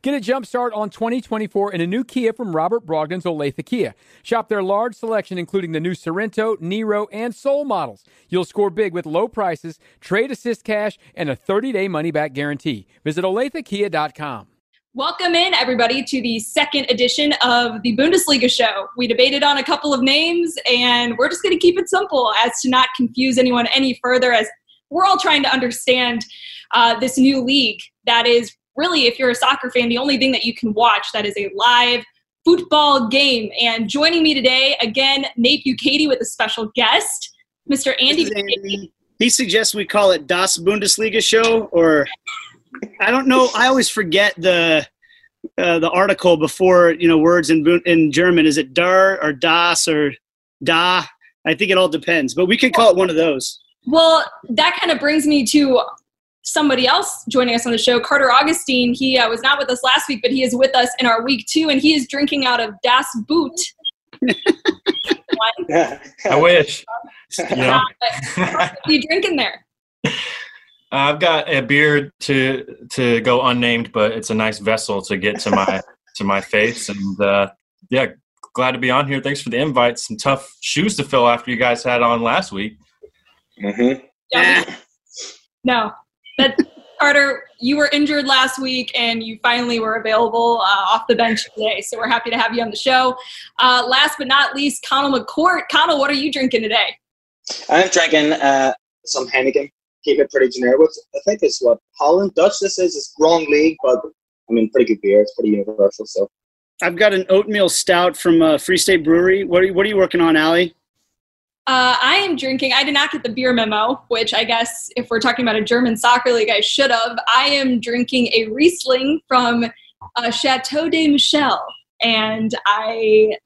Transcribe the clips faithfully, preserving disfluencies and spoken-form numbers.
Get a jump start on twenty twenty-four in a new Kia from Robert Brogdon's Olathe Kia. Shop their large selection, including the new Sorrento, Nero, and Soul models. You'll score big with low prices, trade assist cash, and a thirty-day money-back guarantee. Visit olathe kia dot com. Welcome in, everybody, to the second edition of the Bundesliga show. We debated on a couple of names, and we're just going to keep it simple as to not confuse anyone any further, as we're all trying to understand uh, this new league that is really, if you're a soccer fan, the only thing that you can watch that is a live football game. And joining me today, again, Nate Bukaty with a special guest, Mister Andy Bukaty. He suggests we call it Das Bundesliga Show, or I don't know. I always forget the uh, the article before, you know, words in in German. Is it dar or das or da? I think it all depends, but we could call it one of those. Well, that kind of brings me to somebody else joining us on the show, Carter Augustine. He uh, was not with us last week, but he is with us in our week two, and he is drinking out of Das Boot. I wish. You know. What are you drinking there? I've got a beer to to go unnamed, but it's a nice vessel to get to my to my face, and uh, yeah, glad to be on here. Thanks for the invite. Some tough shoes to fill after you guys had on last week. Mm-hmm. Yeah. No. That, Carter, you were injured last week, and you finally were available uh, off the bench today, so we're happy to have you on the show. Uh, last but not least, Connell McCourt. Connell, what are you drinking today? I'm drinking uh, some Heineken. Keep it pretty generic. I think it's what Holland Dutch this is. It's wrong league, but I mean, pretty good beer. It's pretty universal. So I've got an oatmeal stout from uh, Free State Brewery. What are you, what are you working on, Allie? Uh, I am drinking, I did not get the beer memo, which I guess if we're talking about a German soccer league, I should have. I am drinking a Riesling from uh, Chateau de Michel, and I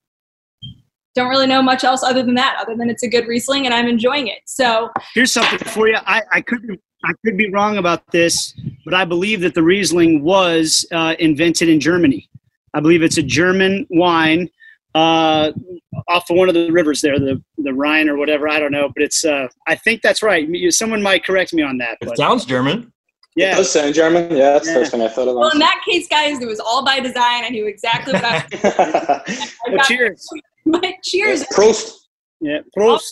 don't really know much else other than that, other than it's a good Riesling, and I'm enjoying it. So here's something for you. I, I could be, I could be wrong about this, but I believe that the Riesling was uh, invented in Germany. I believe it's a German wine uh, off of one of the rivers there, the the Rhine or whatever. I don't know, but it's. Uh, I think that's right. Someone might correct me on that. It but. sounds German. Yeah, it does sound German. Yeah, that's yeah. the first thing I thought of. Well, in that case, guys, it was all by design. I knew exactly what I was doing. Well, cheers. My cheers. Prost. Yeah, Prost.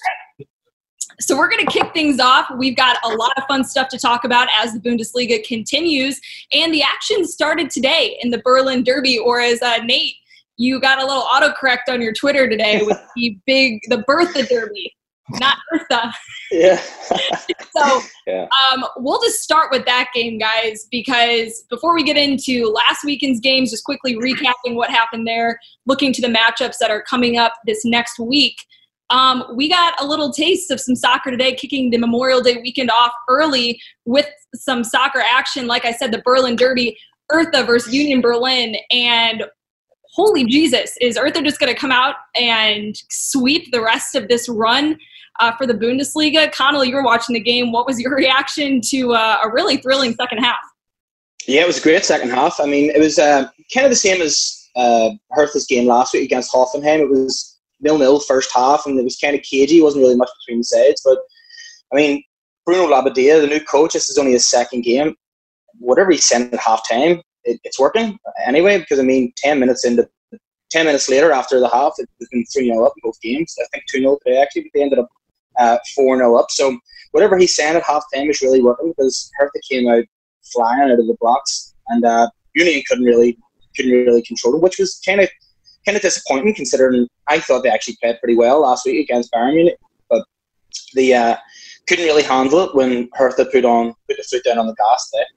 So we're going to kick things off. We've got a lot of fun stuff to talk about as the Bundesliga continues. And the action started today in the Berlin Derby, or as uh, Nate, you got a little autocorrect on your Twitter today with the big, the Bertha Derby, not Bertha. Yeah. so yeah. Um, we'll just start with that game, guys, because before we get into last weekend's games, just quickly recapping what happened there, looking to the matchups that are coming up this next week. Um, we got a little taste of some soccer today, kicking the Memorial Day weekend off early with some soccer action. Like I said, the Berlin Derby, Hertha versus Union Berlin. And holy Jesus, is Hertha just going to come out and sweep the rest of this run uh, for the Bundesliga? Connell, you were watching the game. What was your reaction to uh, a really thrilling second half? Yeah, it was a great second half. I mean, it was uh, kind of the same as uh, Hertha's game last week against Hoffenheim. It was nil-nil first half, and it was kind of cagey. It wasn't really much between the sides. But, I mean, Bruno Labbadia, the new coach, this is only his second game. Whatever he sent at half-time, it, it's working anyway, because, I mean, ten minutes into ten minutes later after the half, it's been three nil up in both games. I think two nil today, actually, but they ended up uh, four nil up. So whatever he sent at half-time is really working, because Hertha came out flying out of the blocks, and uh, Union couldn't really couldn't really control it, which was kind of kind of disappointing, considering I thought they actually played pretty well last week against Bayern Munich, but they uh, couldn't really handle it when Hertha put on put the foot down on the gas there.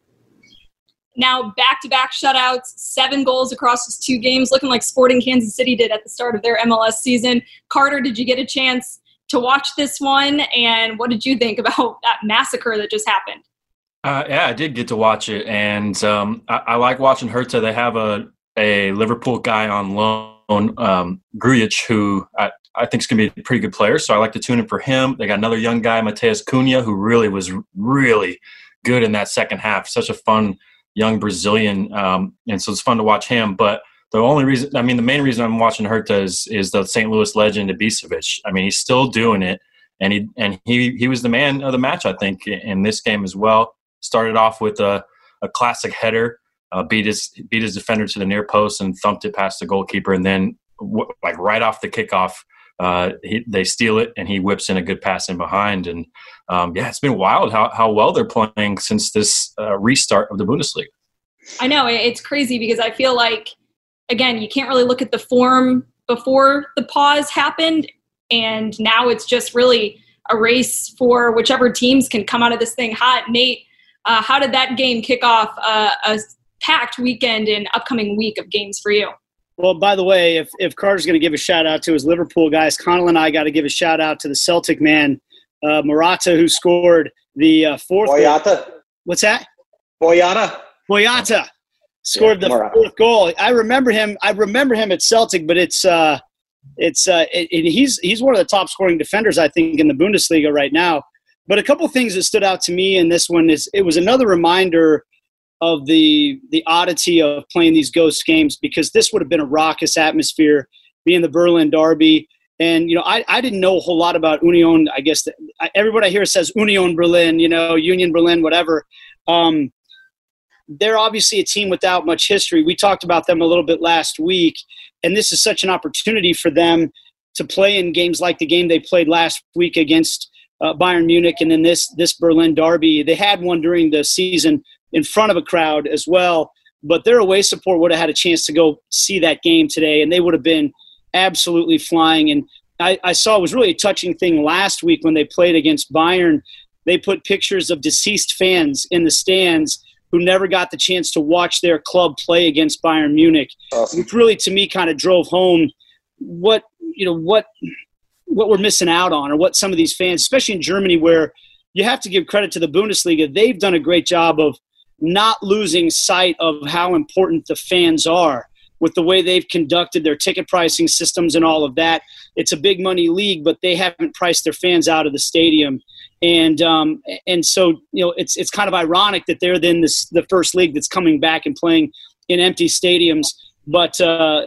Now, back-to-back shutouts, seven goals across his two games, looking like Sporting Kansas City did at the start of their M L S season. Carter, did you get a chance to watch this one, and what did you think about that massacre that just happened? Uh, yeah, I did get to watch it, and um, I, I like watching Hertha. They have a, a Liverpool guy on loan, um, Grujic, who I, I think is going to be a pretty good player, so I like to tune in for him. They got another young guy, Mateus Cunha, who really was really good in that second half. Such a fun young Brazilian, um, and so it's fun to watch him. But the only reason, I mean, the main reason I'm watching Hertha is, is the Saint Louis legend, Ibisevic. I mean, he's still doing it, and he and he he was the man of the match, I think, in this game as well. Started off with a, a classic header uh, beat his beat his defender to the near post and thumped it past the goalkeeper, and then w- like right off the kickoff, uh, he, they steal it and he whips in a good pass in behind. And um, yeah, it's been wild how how well they're playing since this uh, restart of the Bundesliga. I know, it's crazy because I feel like, again, you can't really look at the form before the pause happened, and now it's just really a race for whichever teams can come out of this thing hot. Nate, uh, how did that game kick off uh, a packed weekend and upcoming week of games for you? Well, by the way, if, if Carter's going to give a shout-out to his Liverpool guys, Connell and I got to give a shout-out to the Celtic man, uh, Morata, who scored the uh, fourth Boyata. goal. What's that? Boyata. Boyata scored yeah, the Morata. fourth goal. I remember him. I remember him at Celtic, but it's uh, it's uh, it, it, he's he's one of the top scoring defenders, I think, in the Bundesliga right now. But a couple of things that stood out to me in this one is it was another reminder of the the oddity of playing these ghost games, because this would have been a raucous atmosphere, being the Berlin Derby. And, you know, I, I didn't know a whole lot about Union. I guess the, everybody I hear says Union Berlin, you know, Union Berlin, whatever. Um, they're obviously a team without much history. We talked about them a little bit last week, and this is such an opportunity for them to play in games like the game they played last week against uh, Bayern Munich, and then this this Berlin Derby. They had one during the season in front of a crowd as well, but their away support would have had a chance to go see that game today, and they would have been absolutely flying. And I, I saw it was really a touching thing last week when they played against Bayern. They put pictures of deceased fans in the stands who never got the chance to watch their club play against Bayern Munich. Awesome. Which really, to me, kind of drove home what, you know, what, what we're missing out on, or what some of these fans, especially in Germany, where you have to give credit to the Bundesliga. They've done a great job of not losing sight of how important the fans are with the way they've conducted their ticket pricing systems and all of that. It's a big money league, but they haven't priced their fans out of the stadium. And um, and so, you know, it's it's kind of ironic that they're then this, the first league that's coming back and playing in empty stadiums. But uh,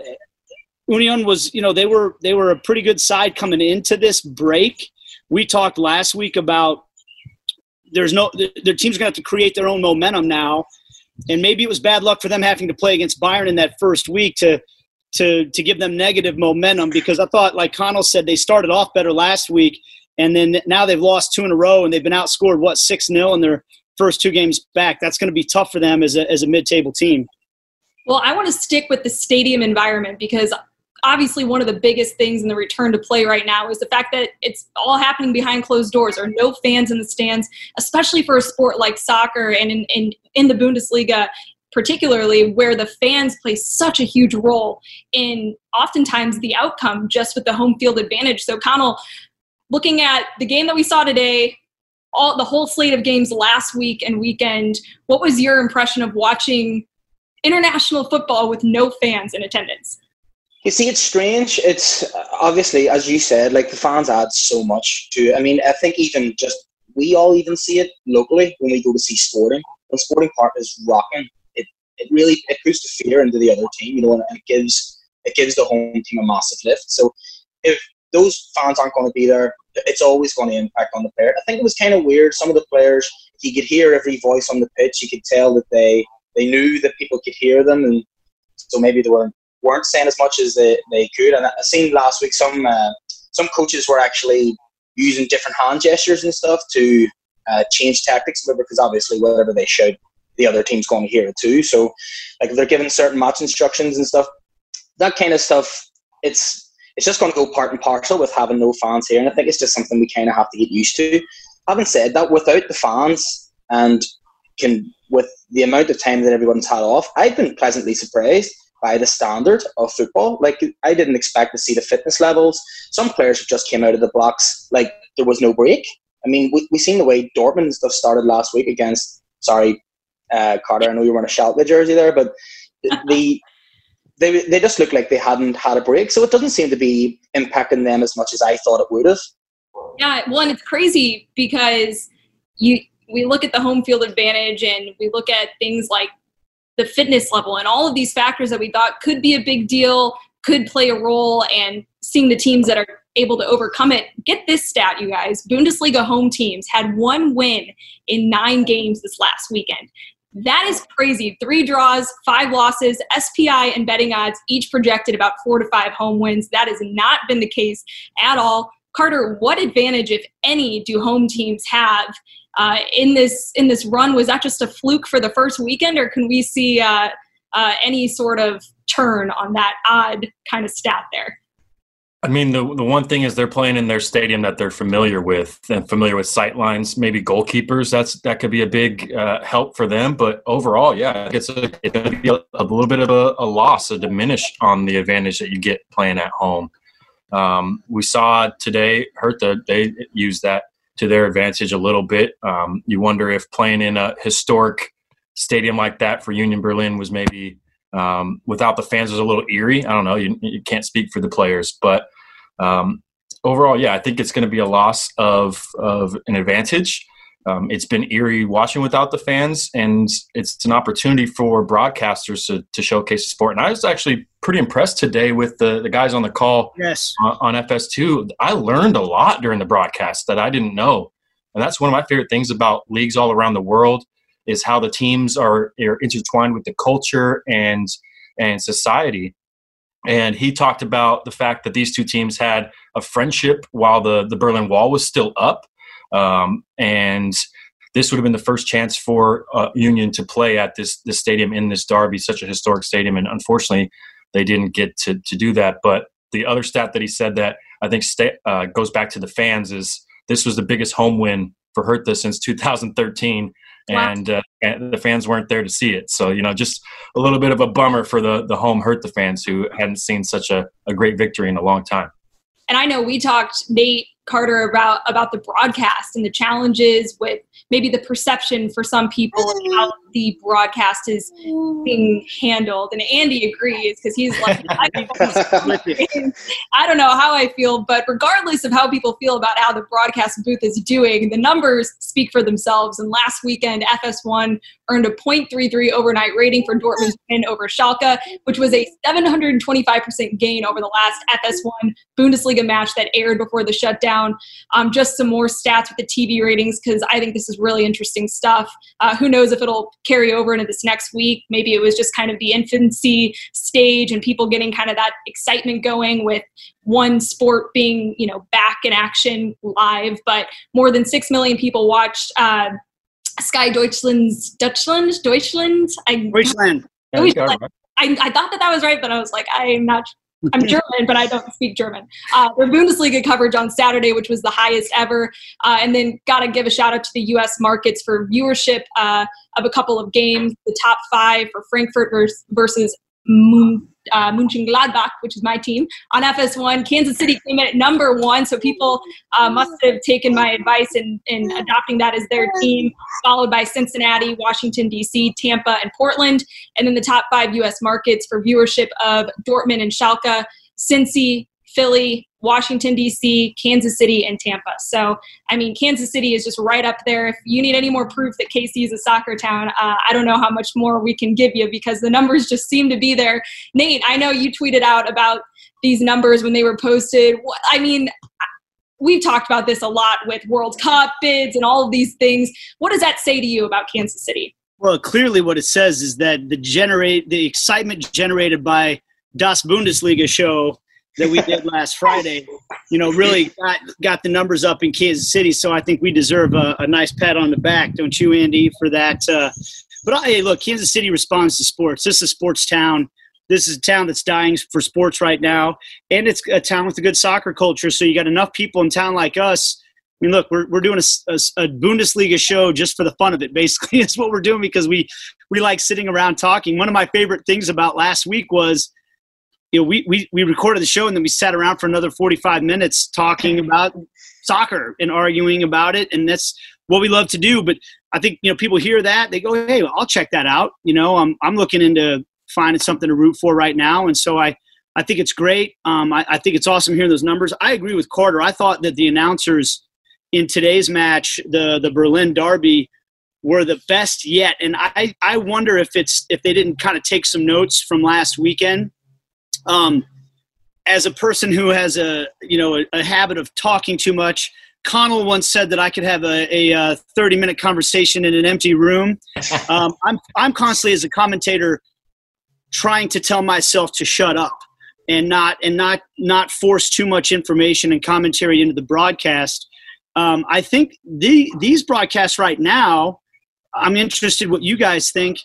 Union was, you know, they were they were a pretty good side coming into this break. We talked last week about there's no their team's going to have to create their own momentum now, and maybe it was bad luck for them having to play against Bayern in that first week to to to give them negative momentum, because I thought, like Connell said, they started off better last week. And then now they've lost two in a row, and they've been outscored, what, six nil in their first two games back. That's going to be tough for them as a as a mid-table team. Well, I want to stick with the stadium environment, because obviously one of the biggest things in the return to play right now is the fact that it's all happening behind closed doors. There are no fans in the stands, especially for a sport like soccer and in, in, in the Bundesliga particularly, where the fans play such a huge role in oftentimes the outcome just with the home field advantage. So, Connell, looking at the game that we saw today, all the whole slate of games last week and weekend, what was your impression of watching international football with no fans in attendance? You see, it's strange. It's obviously, as you said, like the fans add so much to it. I mean, I think even just we all even see it locally when we go to see Sporting. When Sporting Park is rocking, it it really it puts the fear into the other team, you know, and it gives it gives the home team a massive lift. So if those fans aren't going to be there, it's always going to impact on the player. I think it was kind of weird. Some of the players, you could hear every voice on the pitch. You could tell that they, they knew that people could hear them, and so maybe they weren't, weren't saying as much as they, they could. And I seen last week some uh, some coaches were actually using different hand gestures and stuff to uh, change tactics, because obviously whatever they shout, the other team's going to hear it too. So like if they're given certain match instructions and stuff, that kind of stuff, it's It's just going to go part and parcel with having no fans here. And I think it's just something we kind of have to get used to. Having said that, without the fans and can with the amount of time that everyone's had off, I've been pleasantly surprised by the standard of football. Like, I didn't expect to see the fitness levels. Some players just came out of the blocks like there was no break. I mean, we we seen the way Dortmund and stuff started last week against, sorry, uh, Carter, I know you were in a Schalke jersey there, but the... the They they just look like they hadn't had a break. So it doesn't seem to be impacting them as much as I thought it would have. Yeah, well, and it's crazy because you we look at the home field advantage and we look at things like the fitness level and all of these factors that we thought could be a big deal, could play a role, and seeing the teams that are able to overcome it. Get this stat, you guys. Bundesliga home teams had one win in nine games this last weekend. That is crazy. Three draws, five losses, S P I and betting odds each projected about four to five home wins. That has not been the case at all. Carter, what advantage, if any, do home teams have uh, in this in this run? Was that just a fluke for the first weekend, or can we see uh, uh, any sort of turn on that odd kind of stat there? I mean, the the one thing is they're playing in their stadium that they're familiar with and familiar with sight lines, maybe goalkeepers. That's that could be a big uh, help for them. But overall, yeah, it's, a, it's going to be a, a little bit of a, a loss, a diminish on the advantage that you get playing at home. Um, we saw today, Hertha, they used that to their advantage a little bit. Um, you wonder if playing in a historic stadium like that for Union Berlin was maybe um, without the fans was a little eerie. I don't know. You, you can't speak for the players, but um, overall, yeah, I think it's going to be a loss of of an advantage. Um, it's been eerie watching without the fans, and it's an opportunity for broadcasters to, to showcase the sport. And I was actually pretty impressed today with the, the guys on the call yes. on, on F S two. I learned a lot during the broadcast that I didn't know. And that's one of my favorite things about leagues all around the world is how the teams are, are intertwined with the culture and and society. And he talked about the fact that these two teams had a friendship while the, the Berlin Wall was still up. Um, and this would have been the first chance for uh, Union to play at this this stadium in this derby, such a historic stadium. And unfortunately, they didn't get to, to do that. But the other stat that he said that I think sta- uh, goes back to the fans is this was the biggest home win for Hertha since two thousand thirteen. And, uh, and the fans weren't there to see it. So, you know, just a little bit of a bummer for the, the home Hertha fans who hadn't seen such a, a great victory in a long time. And I know we talked, Nate, Carter, about about the broadcast and the challenges with maybe the perception for some people of how the broadcast is being handled. And Andy agrees because he's like, I don't, I don't know how I feel, but regardless of how people feel about how the broadcast booth is doing, the numbers speak for themselves. And last weekend, F S one earned a point three three overnight rating for Dortmund's win over Schalke, which was a seven hundred twenty-five percent gain over the last F S one Bundesliga match that aired before the shutdown. Um, just some more stats with the T V ratings because I think this is really interesting stuff. Uh, who knows if it'll carry over into this next week. Maybe it was just kind of the infancy stage and people getting kind of that excitement going with one sport being, you know, back in action live. But more than six million people watched uh, Sky Deutschland's Deutschland, Deutschland, I, Deutschland. Deutschland. I, I thought that that was right, but I was like, I'm not I'm German, but I don't speak German. Uh, their Bundesliga coverage on Saturday, which was the highest ever. Uh, and then got to give a shout out to the U S markets for viewership uh, of a couple of games. The top five for Frankfurt versus, versus Mun, uh, Mönchengladbach, which is my team, on F S one. Kansas City came in at number one, so people uh, must have taken my advice in, in adopting that as their team, followed by Cincinnati, Washington, D C, Tampa, and Portland. And then the top five U S markets for viewership of Dortmund and Schalke, Cincy, Philly, Washington, D C, Kansas City, and Tampa. So, I mean, Kansas City is just right up there. If you need any more proof that K C is a soccer town, uh, I don't know how much more we can give you because the numbers just seem to be there. Nate, I know you tweeted out about these numbers when they were posted. I mean, we've talked about this a lot with World Cup bids and all of these things. What does that say to you about Kansas City? Well, clearly what it says is that the generate the excitement generated by Das Bundesliga show that we did last Friday, you know, really got, got the numbers up in Kansas City. So I think we deserve a, a nice pat on the back, don't you, Andy, for that? Uh, but hey, look, Kansas City responds to sports. This is a sports town. This is a town that's dying for sports right now, and it's a town with a good soccer culture. So you got enough people in town like us. I mean, look, we're we're doing a, a, a Bundesliga show just for the fun of it. Basically, is what we're doing because we we like sitting around talking. One of my favorite things about last week was, you know, we, we, we recorded the show and then we sat around for another forty-five minutes talking about soccer and arguing about it. And that's what we love to do. But I think, you know, people hear that, they go, hey, I'll check that out. You know, I'm, I'm looking into finding something to root for right now. And so I, I think it's great. Um, I, I think it's awesome hearing those numbers. I agree with Carter. I thought that the announcers in today's match, the, the Berlin Derby, were the best yet. And I, I wonder if it's, if they didn't kind of take some notes from last weekend. Um, as a person who has a, you know, a, a habit of talking too much, Connell once said that I could have a, a thirty-minute conversation in an empty room. Um, I'm I'm constantly, as a commentator, trying to tell myself to shut up and not and not not force too much information and commentary into the broadcast. Um, I think the these broadcasts right now, I'm interested what you guys think.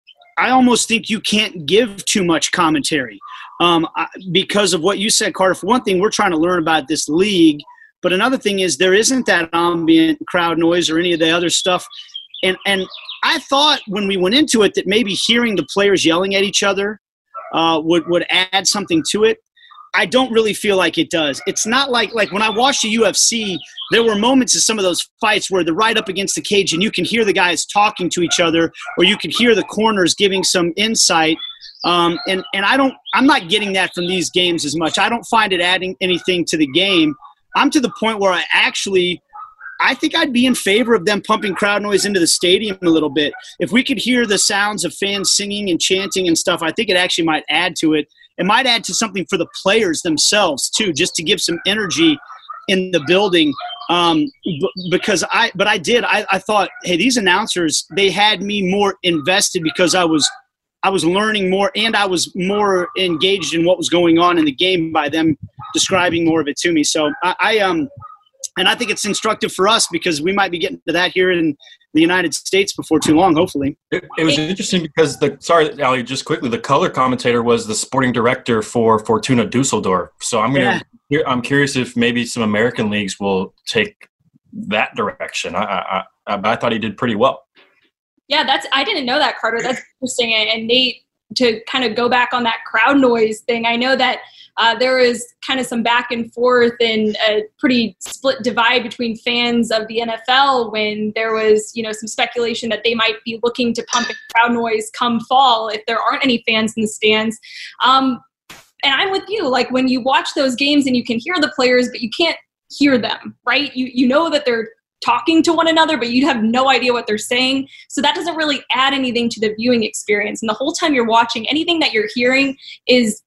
I almost think you can't give too much commentary um, because of what you said, Carter. For one thing, we're trying to learn about this league. But another thing is there isn't that ambient crowd noise or any of the other stuff. And and I thought when we went into it that maybe hearing the players yelling at each other uh, would, would add something to it. I don't really feel like it does. It's not like like when I watched the U F C, there were moments in some of those fights where they're right up against the cage and you can hear the guys talking to each other, or you can hear the corners giving some insight. Um, and, and I don't, I'm not getting that from these games as much. I don't find it adding anything to the game. I'm to the point where I actually, I think I'd be in favor of them pumping crowd noise into the stadium a little bit. If we could hear the sounds of fans singing and chanting and stuff, I think it actually might add to it. It might add to something for the players themselves too, just to give some energy in the building. Um, b- because I, but I did, I, I thought, hey, these announcers, they had me more invested because I was, I was learning more and I was more engaged in what was going on in the game by them describing more of it to me. So I, I um, and I think it's instructive for us because we might be getting to that here in the United States before too long, hopefully. It, it was interesting because the sorry, Ali, just quickly, the color commentator was the sporting director for Fortuna Dusseldorf. So I'm gonna, yeah. I'm curious if maybe some American leagues will take that direction. I, I, I, I thought he did pretty well. Yeah, that's I didn't know that, Carter. That's interesting. And Nate, to kind of go back on that crowd noise thing, I know that uh, there was kind of some back and forth and a pretty split divide between fans of the N F L when there was, you know, some speculation that they might be looking to pump in crowd noise come fall if there aren't any fans in the stands. Um, and I'm with you. Like when you watch those games and you can hear the players, but you can't hear them, right? You you know that they're talking to one another, but you have no idea what they're saying. So that doesn't really add anything to the viewing experience. And the whole time you're watching, anything that you're hearing is,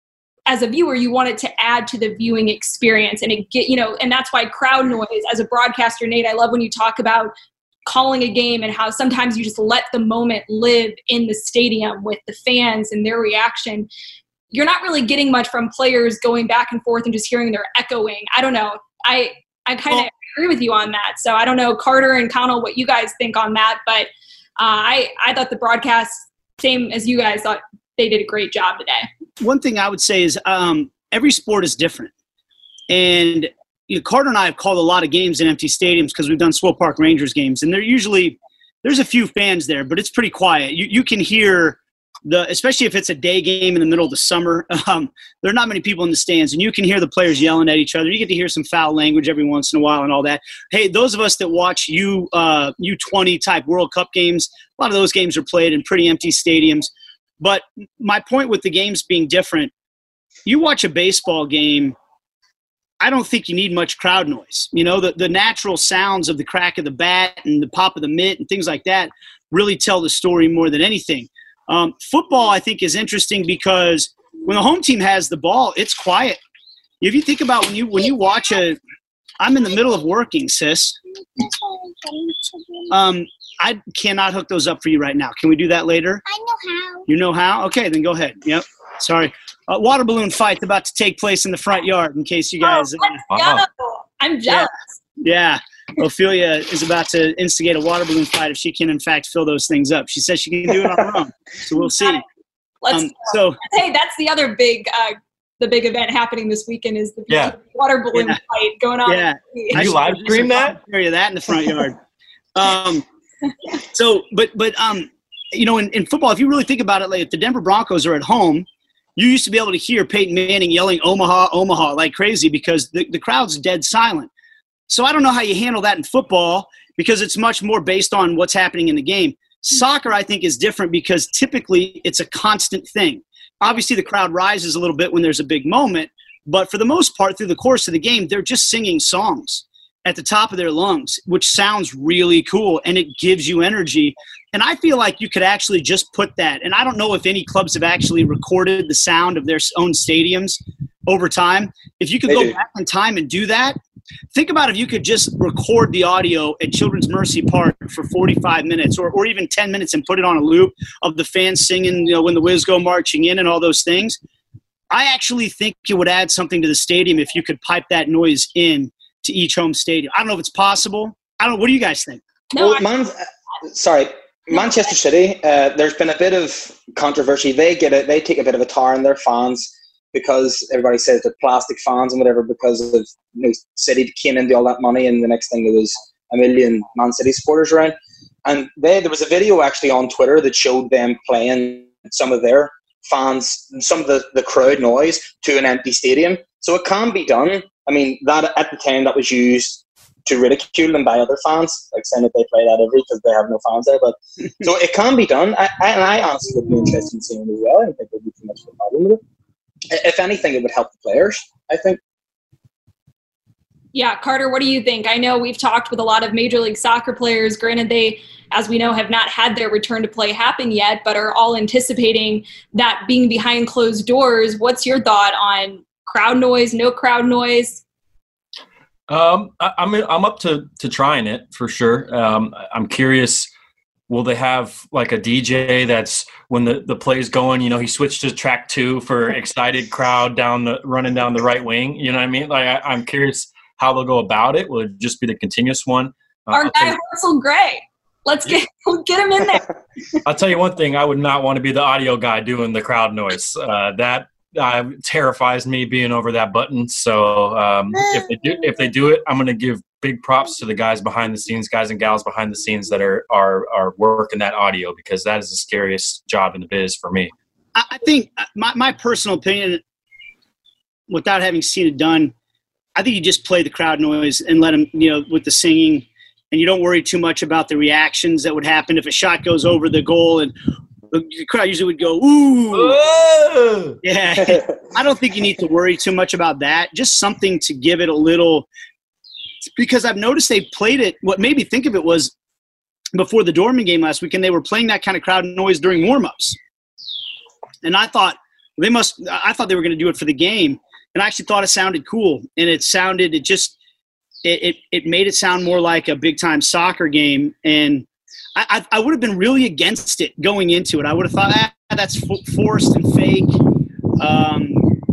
as a viewer, you want it to add to the viewing experience. And it get, you know, and that's why crowd noise, as a broadcaster, Nate, I love when you talk about calling a game and how sometimes you just let the moment live in the stadium with the fans and their reaction. You're not really getting much from players going back and forth and just hearing their echoing. I don't know. I, I kind of agree with you on that. So I don't know, Carter and Connell, what you guys think on that. But uh, I, I thought the broadcast, same as you guys, thought they did a great job today. One thing I would say is um, every sport is different. And you know, Carter and I have called a lot of games in empty stadiums because we've done Swope Park Rangers games. And they're usually, there's a few fans there, but it's pretty quiet. You, you can hear the, especially if it's a day game in the middle of the summer, um, there are not many people in the stands, and you can hear the players yelling at each other. You get to hear some foul language every once in a while and all that. Hey, those of us that watch U uh, U twenty type World Cup games, a lot of those games are played in pretty empty stadiums. But my point with the games being different, you watch a baseball game, I don't think you need much crowd noise. You know, the, the natural sounds of the crack of the bat and the pop of the mitt and things like that really tell the story more than anything. Um, football, I think, is interesting because when the home team has the ball, it's quiet. If you think about when you when you watch a – I'm in the middle of working, sis. Um, I cannot hook those up for you right now. Can we do that later? I know how. You know how? Okay, then go ahead. Yep. Sorry. Uh, water balloon fight's about to take place in the front yard in case you guys oh, – uh, I'm jealous. Yeah. yeah. Ophelia is about to instigate a water balloon fight if she can, in fact, fill those things up. She says she can do it on her own, so we'll see. Let's um, so hey, that's the other big, uh, the big event happening this weekend is the yeah. water balloon yeah. fight going on. Yeah, can you live stream that? Area that in the front yard. um, so, but but um, you know, in, in football, if you really think about it, like if the Denver Broncos are at home, you used to be able to hear Peyton Manning yelling "Omaha, Omaha" like crazy because the, the crowd's dead silent. So I don't know how you handle that in football because it's much more based on what's happening in the game. Soccer, I think, is different because typically it's a constant thing. Obviously, the crowd rises a little bit when there's a big moment, but for the most part, through the course of the game, they're just singing songs at the top of their lungs, which sounds really cool, and it gives you energy. And I feel like you could actually just put that, and I don't know if any clubs have actually recorded the sound of their own stadiums over time. If you could They go do. back in time and do that, think about if you could just record the audio at Children's Mercy Park for forty-five minutes or, or even ten minutes and put it on a loop of the fans singing, you know, when the Wiz go marching in and all those things. I actually think it would add something to the stadium if you could pipe that noise in to each home stadium. I don't know if it's possible. I don't know. What do you guys think? No, well, I- Man- sorry. Manchester City, uh, there's been a bit of controversy. They get it. They take a bit of a tar in their fans because everybody says they're plastic fans and whatever because of, you know, City came into all that money and the next thing there was a million Man City supporters around. And they, there was a video actually on Twitter that showed them playing some of their fans, some of the, the crowd noise to an empty stadium. So it can be done. I mean, that at the time that was used to ridicule them by other fans, like saying that they play that every because they have no fans there. But so it can be done. I, I, and I honestly would be interested in seeing it as well. I don't think there'd be too much of a problem with it. If anything, it would help the players, I think. Yeah, Carter, what do you think? I know we've talked with a lot of Major League Soccer players. Granted, they, as we know, have not had their return to play happen yet, but are all anticipating that being behind closed doors. What's your thought on crowd noise, no crowd noise? Um, I, I'm I'm up to, to trying it for sure. Um, I'm curious, will they have like a D J that's when the, the play's going, you know, he switched to track two for excited crowd down the running down the right wing. You know what I mean? Like I, I'm curious how they'll go about it. Will it just be the continuous one? Uh, Our I'll guy tell- Hansel Gray. Let's get get him in there. I'll tell you one thing. I would not want to be the audio guy doing the crowd noise. Uh, that uh, terrifies me being over that button. So um, if they do, if they do it, I'm going to give big props to the guys behind the scenes, guys and gals behind the scenes that are are are working that audio because that is the scariest job in the biz for me. I, I think my my personal opinion, without having seen it done, I think you just play the crowd noise and let them, you know, with the singing, and you don't worry too much about the reactions that would happen if a shot goes over the goal and the crowd usually would go, ooh. Whoa! Yeah. I don't think you need to worry too much about that. Just something to give it a little – because I've noticed they played it – what made me think of it was before the Dortmund game last week, and they were playing that kind of crowd noise during warm-ups. And I thought they must – I thought they were going to do it for the game. And I actually thought it sounded cool. And it sounded – it just it, – it, it made it sound more like a big-time soccer game. And – I, I would have been really against it going into it. I would have thought, ah, that's forced and fake. Um,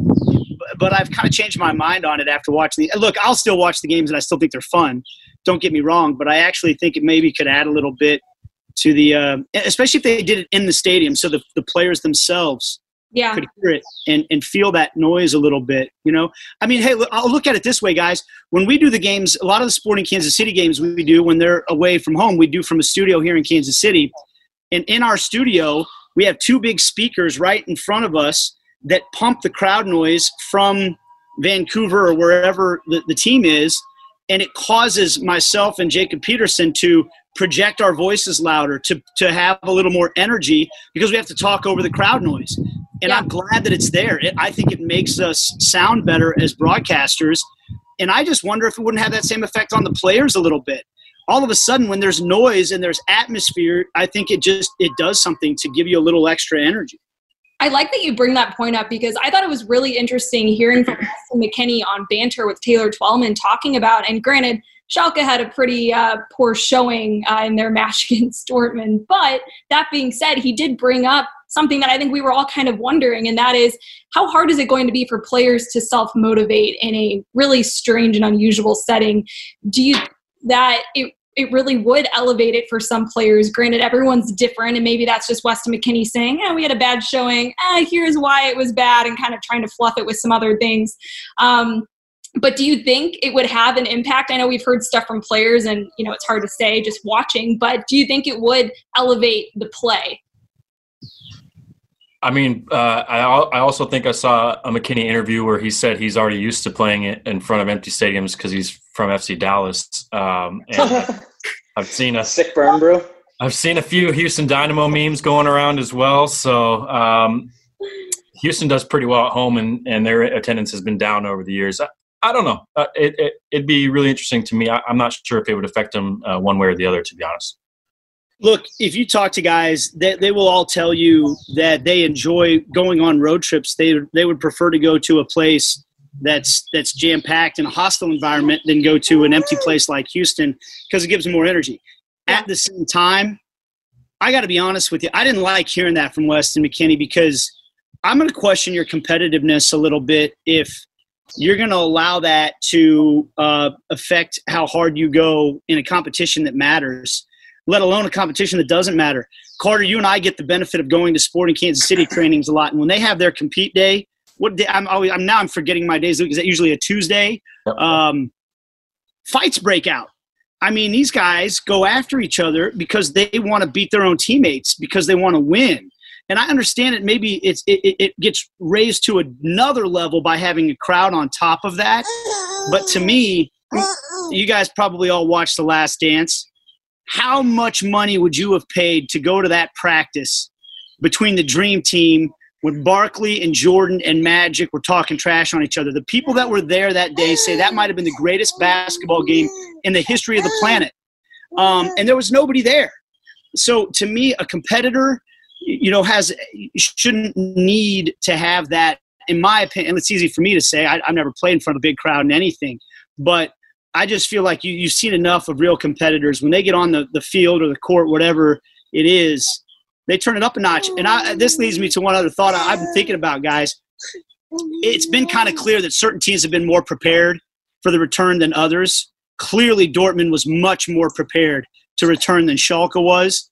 but I've kind of changed my mind on it after watching the – look, I'll still watch the games, and I still think they're fun. Don't get me wrong. But I actually think it maybe could add a little bit to the uh, – especially if they did it in the stadium so the, the players themselves yeah. could hear it and, and feel that noise a little bit, you know? I mean, hey, look, I'll look at it this way, guys. When we do the games, a lot of the Sporting Kansas City games we do when they're away from home, we do from a studio here in Kansas City. And in our studio, we have two big speakers right in front of us that pump the crowd noise from Vancouver or wherever the, the team is. And it causes myself and Jacob Peterson to project our voices louder, to, to have a little more energy because we have to talk over the crowd noise. And yeah. I'm glad that it's there. It, I think it makes us sound better as broadcasters. And I just wonder if it wouldn't have that same effect on the players a little bit. All of a sudden, when there's noise and there's atmosphere, I think it just it does something to give you a little extra energy. I like that you bring that point up because I thought it was really interesting hearing from Weston McKennie on Banter with Taylor Twellman talking about, and granted, Schalke had a pretty uh, poor showing uh, in their match against Dortmund. But that being said, he did bring up something that I think we were all kind of wondering, and that is how hard is it going to be for players to self-motivate in a really strange and unusual setting? Do you that it it really would elevate it for some players? Granted, everyone's different, and maybe that's just Weston McKennie saying, eh, we had a bad showing. Eh, here's why it was bad, and kind of trying to fluff it with some other things. Um, But do you think it would have an impact? I know we've heard stuff from players and, you know, it's hard to say just watching, but do you think it would elevate the play? I mean, uh, I, I also think I saw a McKennie interview where he said he's already used to playing it in front of empty stadiums because he's from F C Dallas. Um, and I've seen a sick burn, bro. I've seen a few Houston Dynamo memes going around as well. So um, Houston does pretty well at home, and, and their attendance has been down over the years. I, I don't know. Uh, it, it, it'd be really interesting to me. I, I'm not sure if it would affect them uh, one way or the other, to be honest. Look, if you talk to guys, they, they will all tell you that they enjoy going on road trips. They they would prefer to go to a place that's that's jam-packed in a hostile environment than go to an empty place like Houston because it gives them more energy. At the same time, I got to be honest with you. I didn't like hearing that from Weston McKennie because I'm going to question your competitiveness a little bit if you're going to allow that to uh, affect how hard you go in a competition that matters, let alone a competition that doesn't matter. Carter, you and I get the benefit of going to Sporting Kansas City trainings a lot, and when they have their compete day, what day, I'm always I'm now I'm forgetting my days. Is that usually a Tuesday? Um, fights break out. I mean, these guys go after each other because they want to beat their own teammates because they want to win. And I understand it. Maybe it's, it, it gets raised to another level by having a crowd on top of that. But to me, you guys probably all watched The Last Dance. How much money would you have paid to go to that practice between the Dream Team when Barkley and Jordan and Magic were talking trash on each other? The people that were there that day say that might have been the greatest basketball game in the history of the planet. Um, and there was nobody there. So to me, a competitor – you know, has shouldn't need to have that, in my opinion. And it's easy for me to say. I, I've never played in front of a big crowd in anything. But I just feel like you, you've seen enough of real competitors. When they get on the, the field or the court, whatever it is, they turn it up a notch. And I, this leads me to one other thought I, I've been thinking about, guys. It's been kind of clear that certain teams have been more prepared for the return than others. Clearly, Dortmund was much more prepared to return than Schalke was.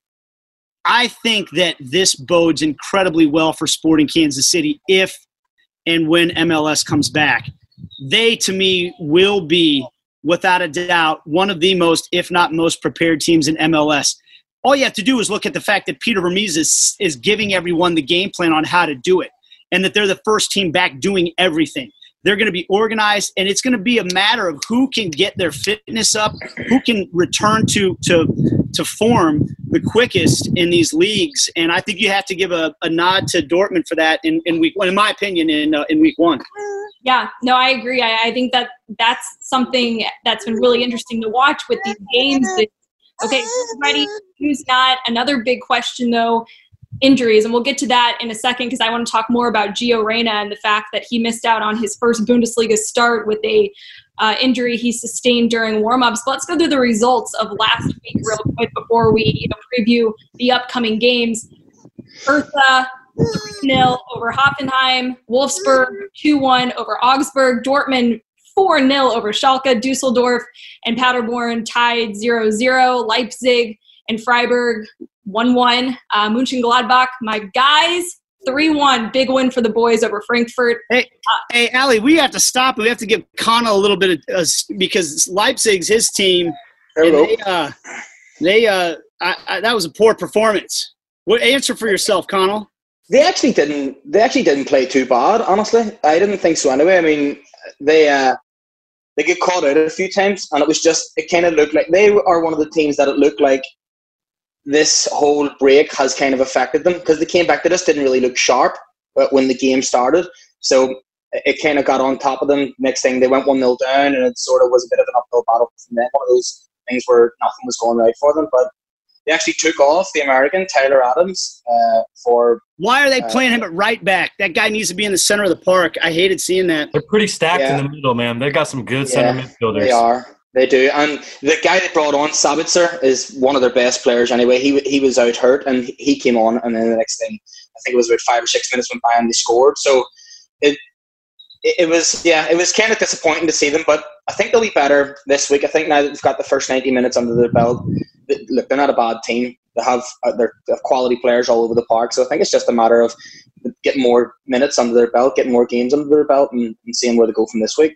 I think that this bodes incredibly well for Sporting Kansas City if and when M L S comes back. They, to me, will be, without a doubt, one of the most, if not most, prepared teams in M L S. All you have to do is look at the fact that Peter Vermees is, is giving everyone the game plan on how to do it, and that they're the first team back doing everything. They're going to be organized, and it's going to be a matter of who can get their fitness up, who can return to to to form the quickest in these leagues. And I think you have to give a, a nod to Dortmund for that in, in week one, in my opinion, in uh, in week one. Yeah, no, I agree. I, I think that that's something that's been really interesting to watch with these games. Okay, who's ready, who's not? Another big question, though, injuries, and we'll get to that in a second because I want to talk more about Gio Reyna and the fact that he missed out on his first Bundesliga start with a uh, injury he sustained during warm-ups. But let's go through the results of last week real quick before we you know, preview the upcoming games. Hertha three nil over Hoffenheim, Wolfsburg two one over Augsburg, Dortmund four nil over Schalke, Dusseldorf and Paderborn tied zero zero, Leipzig and Freiburg one one. Uh, Mönchengladbach, my guys, three one. Big win for the boys over Frankfurt. Hey, uh, hey, Allie, we have to stop. We have to give Connell a little bit of uh, because Leipzig's his team. And they, uh, they uh, I, I, that was a poor performance. What answer for yourself, Connell? They actually didn't. They actually didn't play too bad. Honestly, I didn't think so. Anyway, I mean, they uh, they get caught out a few times, and it was just it kind of looked like they are one of the teams that it looked like this whole break has kind of affected them because they came back. They just didn't really look sharp when the game started. So it kind of got on top of them. Next thing, they went one nil down, and it sort of was a bit of an uphill battle from them. One of those things where nothing was going right for them. But they actually took off the American, Tyler Adams, uh, for... Why are they playing uh, him at right back? That guy needs to be in the center of the park. I hated seeing that. They're pretty stacked yeah. in the middle, man. They got some good yeah, center midfielders. They are. They do. And the guy they brought on, Sabitzer, is one of their best players anyway. He he was out hurt, and he came on, and then the next thing, I think it was about five or six minutes went by, and they scored. So it it, it was, yeah, it was kind of disappointing to see them, but I think they'll be better this week. I think now that they've got the first ninety minutes under their belt, look, they're not a bad team. They have, uh, they have quality players all over the park. So I think it's just a matter of getting more minutes under their belt, getting more games under their belt, and, and seeing where they go from this week.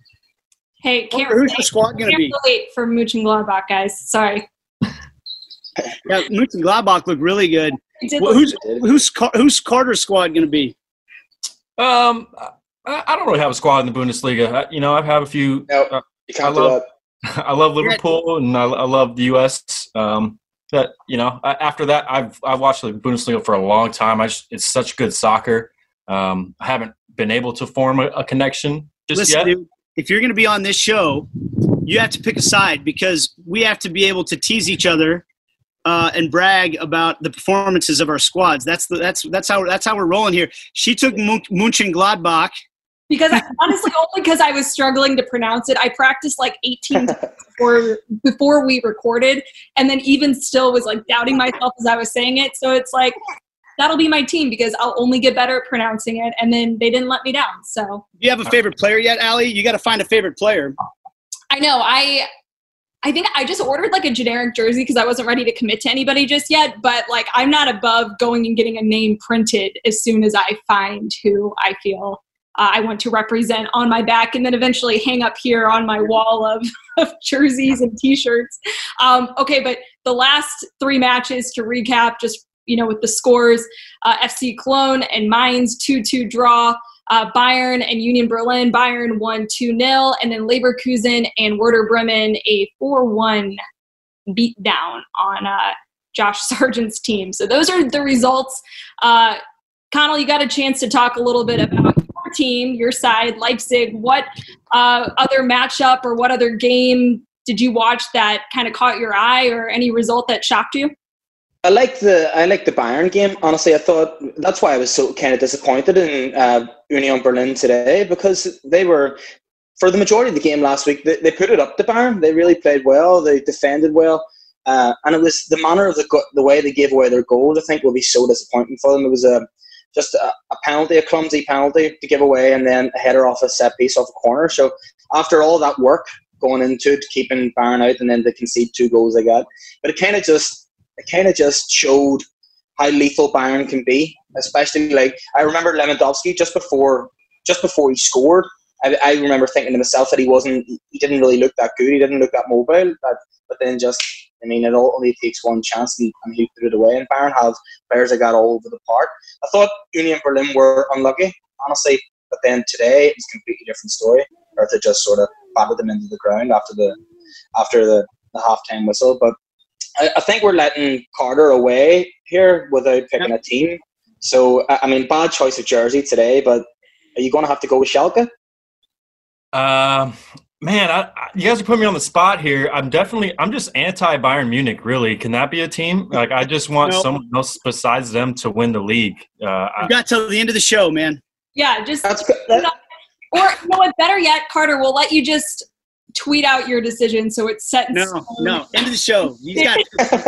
Hey, can't who's relate, the squad going to be? Relate for Mönchengladbach, guys. Sorry. Yeah, Mönchengladbach looked really good. Well, look who's good. who's who's Carter's squad going to be? Um, I, I don't really have a squad in the Bundesliga. I, you know, I have a few. No, uh, you can't I love, do that. I love Liverpool and I, I love the U S. Um, that you know, after that, I've I've watched the Bundesliga for a long time. I just, it's such good soccer. Um, I haven't been able to form a, a connection just Listen, yet. Dude, if you're going to be on this show, you have to pick a side because we have to be able to tease each other uh, and brag about the performances of our squads. That's the, that's that's how that's how we're rolling here. She took Mönchengladbach Because I, honestly, only because I was struggling to pronounce it. I practiced like eighteen times before, before we recorded, and then even still was like doubting myself as I was saying it. So it's like, that'll be my team because I'll only get better at pronouncing it. And then they didn't let me down. So do you have a favorite player yet, Allie? You got to find a favorite player. I know. I I think I just ordered like a generic jersey because I wasn't ready to commit to anybody just yet. But like, I'm not above going and getting a name printed as soon as I find who I feel uh, I want to represent on my back, and then eventually hang up here on my wall of, of jerseys and T-shirts. Um, okay, but the last three matches to recap, just you know, with the scores: uh, F C Cologne and Mainz two two draw. Uh, Bayern and Union Berlin. Bayern won two nil, and then Leverkusen and Werder Bremen a four one beatdown on uh, Josh Sargent's team. So those are the results. Uh, Connell, you got a chance to talk a little bit about your team, your side, Leipzig. What uh, other matchup or what other game did you watch that kind of caught your eye, or any result that shocked you? I like the I like the Bayern game. Honestly, I thought that's why I was so kind of disappointed in uh, Union Berlin today, because they were, for the majority of the game last week, they, they put it up to Bayern. They really played well. They defended well, uh, and it was the manner of the go- the way they gave away their goals. I think will be so disappointing for them. It was a just a, a penalty, a clumsy penalty to give away, and then a header off a set piece off a corner. So after all that work going into it, keeping Bayern out, and then they concede two goals they got, but it kind of just it kind of just showed how lethal Bayern can be. Especially, like, I remember Lewandowski just before just before he scored. I, I remember thinking to myself that he wasn't, he didn't really look that good. He didn't look that mobile. But, but then just, I mean, it only takes one chance and, and he put it away. And Bayern have players that got all over the park. I thought Union Berlin were unlucky, honestly. But then today it was a completely different story. Hertha just sort of battered them into the ground after the after the, the half-time whistle. But I, I think we're letting Carter away here without picking a team. So, I mean, bad choice of jersey today, but are you going to have to go with Schalke? Um, man, I, I, you guys are putting me on the spot here. I'm definitely, I'm just anti-Bayern Munich, really. Can that be a team? Like, I just want Nope. someone else besides them to win the league. Uh, You got till the end of the show, man. Yeah, just That's good. That- or you know what? Better yet, Carter, we'll let you just tweet out your decision so it's set in No, stone. no, end of the show. You got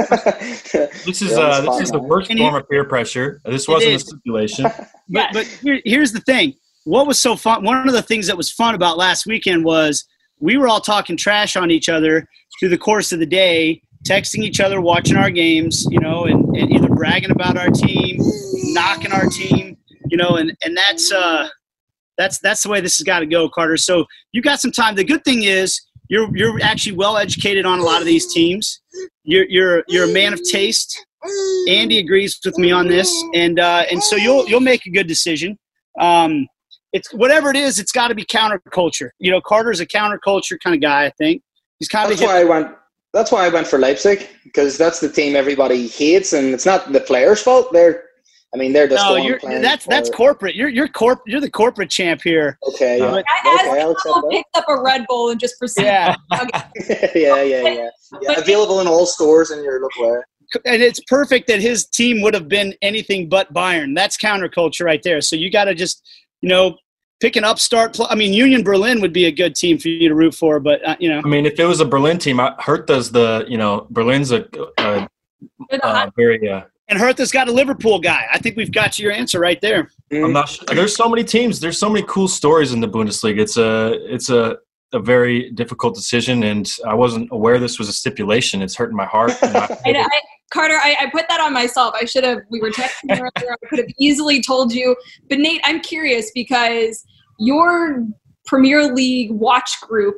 this is You're on the uh, spot this is the now. worst And you- form of peer pressure. This wasn't a is. stipulation. But, Yes. but here, here's the thing. What was so fun? One of the things that was fun about last weekend was we were all talking trash on each other through the course of the day, texting each other, watching our games, you know, and, and either bragging about our team, knocking our team, you know, and, and that's uh, that's that's the way this has got to go, Carter. So you got some time. The good thing is you're you're actually well educated on a lot of these teams. You're you're you're a man of taste. Andy agrees with me on this, and uh, and so you'll you'll make a good decision. Um, it's whatever it is, it's got to be counterculture. You know, Carter's a counterculture kind of guy. I think he's kind That's of. why I went. That's why I went for Leipzig, because that's the team everybody hates, and it's not the players' fault. They're, I mean, they're just No, going you're, playing that's that's for- corporate. You're you're corp. You're the corporate champ here. Okay, yeah, As okay, I'll accept Connell that. picked up a Red Bull and just proceeded. Yeah, yeah, yeah, yeah, yeah. But- Available in all stores in your local area. and it's perfect that his team would have been anything but Bayern. That's counterculture right there. So you got to just, you know, pick an upstart. Pl- I mean, Union Berlin would be a good team for you to root for, but uh, you know, I mean, if it was a Berlin team, I, Hertha's the, you know, Berlin's a, a, They're the a hot- very, uh, and Hertha's got a Liverpool guy. I think we've got your answer right there. I'm not sure. There's so many teams. There's so many cool stories in the Bundesliga. It's a, it's a, a very difficult decision, and I wasn't aware this was a stipulation. It's hurting my heart. And I, I, I, Carter, I, I put that on myself. I should have. We were texting earlier. I could have easily told you. But Nate, I'm curious because your Premier League watch group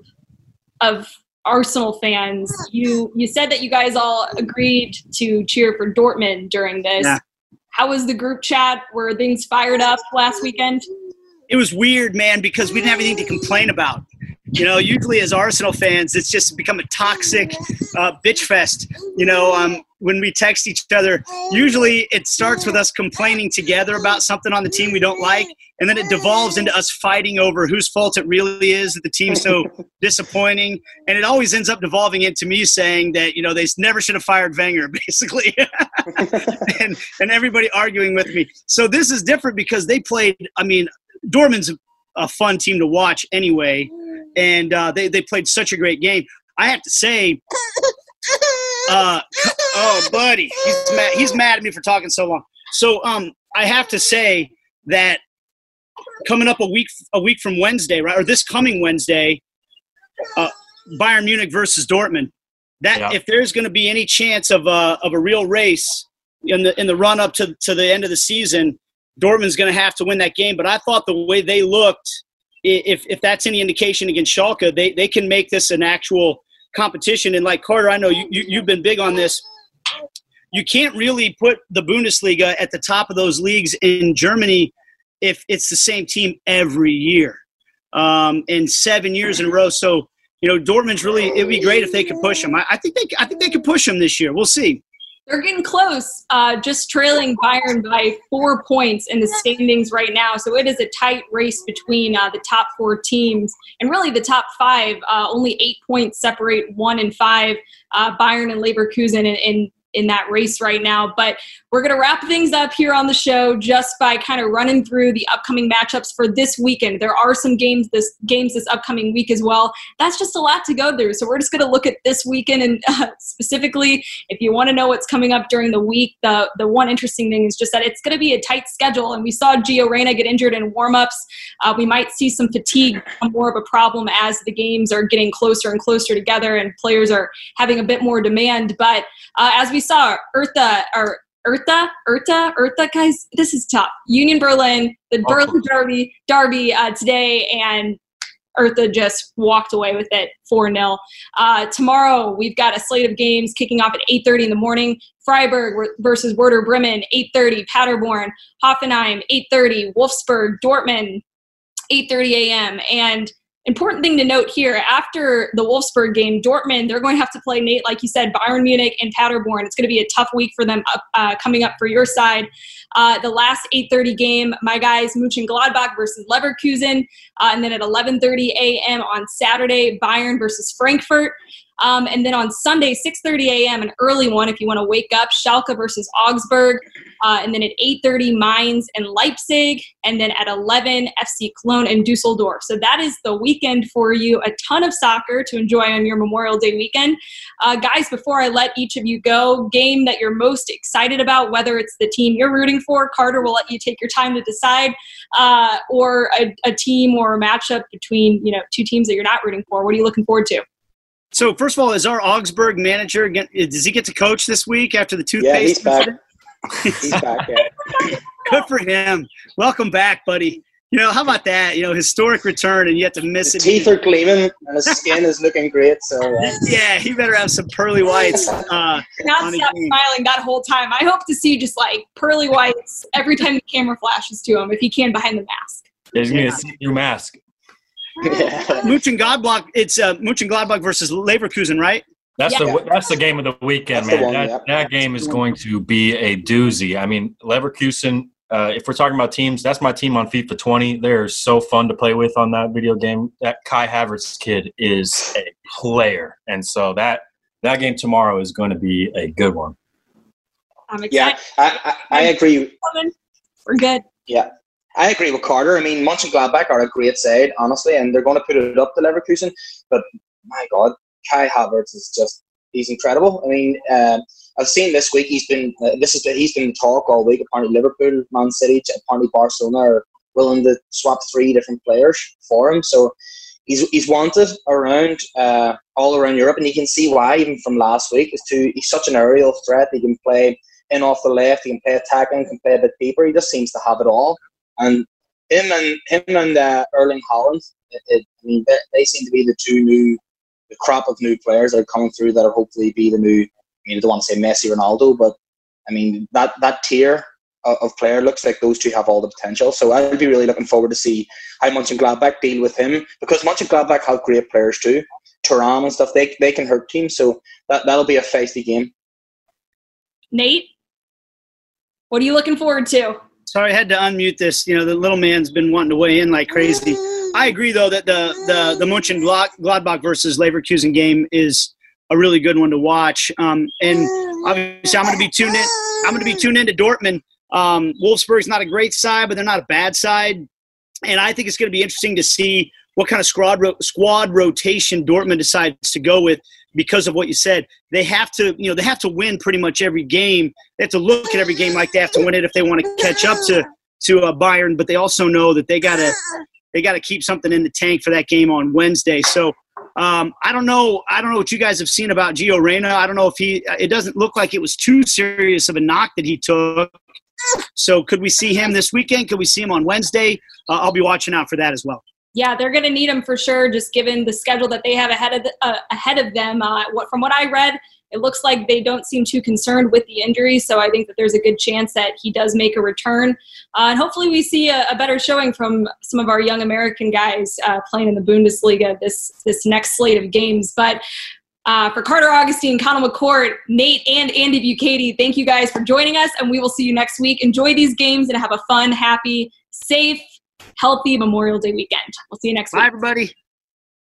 of Arsenal fans, you you said that you guys all agreed to cheer for Dortmund during this. Yeah. How was the group chat? Were things fired up last weekend? It was weird, man, because we didn't have anything to complain about. You know, usually as Arsenal fans, it's just become a toxic uh, bitch fest. You know, um, when we text each other, usually it starts with us complaining together about something on the team we don't like, and then it devolves into us fighting over whose fault it really is that the team's so disappointing. And it always ends up devolving into me saying that, you know, they never should have fired Wenger, basically, and, and everybody arguing with me. So this is different because they played, I mean, Dortmund's a fun team to watch anyway. And uh, they, they played such a great game. I have to say, uh, oh, buddy, he's mad, he's mad at me for talking so long. So um, I have to say that coming up a week a week from Wednesday, right, or this coming Wednesday, uh, Bayern Munich versus Dortmund. That yeah. If there's going to be any chance of a of a real race in the in the run up to to the end of the season, Dortmund's going to have to win that game. But I thought the way they looked, if if that's any indication against Schalke, they they can make this an actual competition. And like Carter, I know you, you you've been big on this. You can't really put the Bundesliga at the top of those leagues in Germany if it's the same team every year, um, and seven years in a row. So, you know, Dortmund's really, it'd be great if they could push them. I, I think they, I think they could push them this year. We'll see. They're getting close, uh, just trailing Bayern by four points in the standings right now. So it is a tight race between uh, the top four teams and really the top five. Uh, only eight points separate one and five, uh, Bayern and Leverkusen in, in in that race right now. But we're going to wrap things up here on the show just by kind of running through the upcoming matchups for this weekend. There are some games this games this upcoming week as well. That's just a lot to go through. So we're just going to look at this weekend, and uh, specifically, if you want to know what's coming up during the week, the, the one interesting thing is just that it's going to be a tight schedule. And we saw Gio Reyna get injured in warmups. Uh, we might see some fatigue become more of a problem as the games are getting closer and closer together and players are having a bit more demand. But uh, as we saw, Hertha, or Hertha, Hertha, Hertha, guys, this is tough. Union Berlin, the Berlin Derby, Derby uh, today, and Hertha just walked away with it four nil. Uh, tomorrow, we've got a slate of games kicking off at eight thirty in the morning. Freiburg versus Werder Bremen, eight thirty. Paderborn, Hoffenheim, eight thirty. Wolfsburg, Dortmund, eight thirty a.m. And important thing to note here, after the Wolfsburg game, Dortmund, they're going to have to play, Nate, like you said, Bayern Munich and Paderborn. It's going to be a tough week for them up, uh, coming up for your side. Uh, the last eight thirty game, my guys, Mönchengladbach versus Leverkusen. Uh, and then at eleven thirty a.m. on Saturday, Bayern versus Frankfurt. Um, and then on Sunday, six thirty a.m., an early one if you want to wake up, Schalke versus Augsburg. Uh, and then at eight thirty, Mainz and Leipzig. And then at eleven, F C Cologne and Dusseldorf. So that is the weekend for you. A ton of soccer to enjoy on your Memorial Day weekend. Uh, guys, before I let each of you go, game that you're most excited about, whether it's the team you're rooting for, Carter will let you take your time to decide, uh, or a, a team or a matchup between, you know, two teams that you're not rooting for. What are you looking forward to? So, first of all, is our Augsburg manager, does he get to coach this week after the toothpaste? Yeah, he's back. He's back, yeah. Good for him. Welcome back, buddy. You know, how about that? You know, historic return, and you have to miss his it. Teeth are gleaming, and his skin is looking great. So uh. Yeah, he better have some pearly whites. Uh, Not stop smiling that whole time. I hope to see just, like, pearly whites every time the camera flashes to him, if he can behind the mask. He's going to see your mask. Yeah. Mönchengladbach, it's uh, Mönchengladbach versus Leverkusen, right? That's yeah. the that's the game of the weekend, that's man. One, that, yeah. that game is going to be a doozy. I mean, Leverkusen, uh, if we're talking about teams, that's my team on FIFA twenty. They're so fun to play with on that video game. That Kai Havertz kid is a player. And so that that game tomorrow is going to be a good one. I'm excited. Yeah, I, I, I agree. We're good. Yeah. I agree with Carter. I mean, Mönchengladbach are a great side, honestly, and they're going to put it up to Leverkusen. But, my God, Kai Havertz is just – he's incredible. I mean, uh, I've seen this week he's been uh, – this is he's been talk all week. Apparently Liverpool, Man City, apparently Barcelona are willing to swap three different players for him. So he's he's wanted around uh, all around Europe, and you can see why even from last week. Is to He's such an aerial threat. He can play in off the left. He can play attacking, can play a bit deeper. He just seems to have it all. And him and him and uh, Erling Haaland, it, it, I mean, they, they seem to be the two new, the crop of new players that are coming through that are hopefully be the new. I mean, I don't want to say Messi, Ronaldo, but I mean that that tier of, of player looks like those two have all the potential. So I'd be really looking forward to see how Mönchengladbach deal with him, because Mönchengladbach have great players too, Thuram and stuff. They they can hurt teams, so that that'll be a feisty game. Nate, what are you looking forward to? Sorry, I had to unmute this. You know, the little man's been wanting to weigh in like crazy. I agree, though, that the the the Mönchengladbach versus Leverkusen game is a really good one to watch. Um, and obviously, I'm going to be tuned in. I'm going to be tuned into Dortmund. Um, Wolfsburg's not a great side, but they're not a bad side. And I think it's going to be interesting to see what kind of squad ro- squad rotation Dortmund decides to go with because of what you said. They have to, you know, they have to win pretty much every game. They have to look at every game like they have to win it if they want to catch up to to uh, Bayern. But they also know that they gotta they gotta keep something in the tank for that game on Wednesday. So um, I don't know. I don't know what you guys have seen about Gio Reyna. I don't know if he. It doesn't look like it was too serious of a knock that he took. So could we see him this weekend? Could we see him on Wednesday? Uh, I'll be watching out for that as well. Yeah, they're going to need him for sure, just given the schedule that they have ahead of the, uh, ahead of them. Uh, what, from what I read, it looks like they don't seem too concerned with the injury, so I think that there's a good chance that he does make a return. Uh, and hopefully we see a, a better showing from some of our young American guys uh, playing in the Bundesliga this, this next slate of games. But uh, for Carter Augustine, Connell McCourt, Nate, and Andy Bukaty, thank you guys for joining us, and we will see you next week. Enjoy these games and have a fun, happy, safe, healthy Memorial Day weekend. We'll see you next week. Bye, everybody.